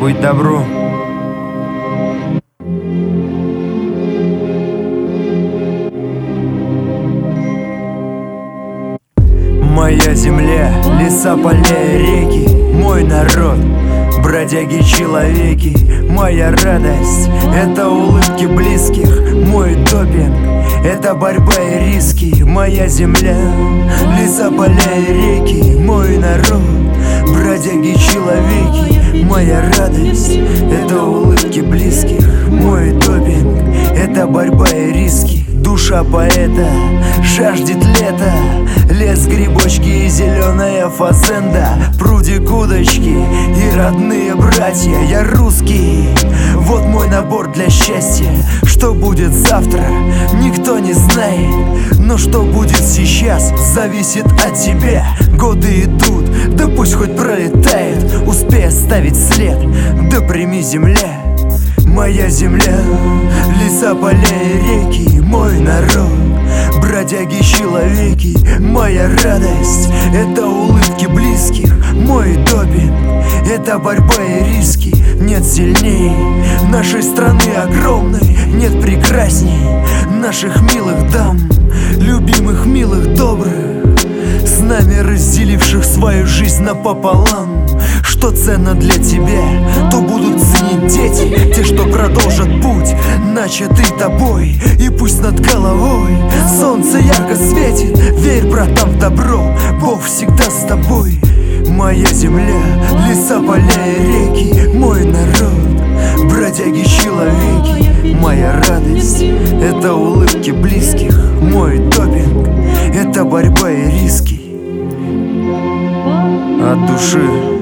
будь добру. Моя земля, леса, поля и реки, мой народ, бродяги-человеки. Моя радость — это улыбки близких, мой допинг — это борьба и риски. Моя земля, леса, поля и реки, мой народ, бродяги-человеки. Моя радость — это улыбки близких, мой допинг — это борьба и риски. Душа поэта жаждет лета, лес, грибочки и зеленая фазенда, прудик, удочки и родные братья. Я русский, вот мой набор для счастья. Что будет завтра, никто не знает, но что будет сейчас, зависит от тебя. Годы идут, да пусть хоть пролетает, успей оставить след, да прими земля. Моя земля, леса, поля и реки, мой народ, бродяги-человеки. Моя радость — это улыбки близких, мой допинг — это борьба и риски. Нет сильней нашей страны огромной, нет прекрасней наших милых дам, любимых, милых, добрых, с нами разделивших свою жизнь напополам. Что ценно для тебя, то будут ценить дети, те, что продолжат путь, начатый тобой. И пусть над головой солнце ярко светит, верь, братан, в добро, Бог всегда с тобой. Моя земля, леса, поля и реки, мой народ, бродяги-человеки. Моя радость — это улыбки близких, мой допинг — это борьба и риски. От души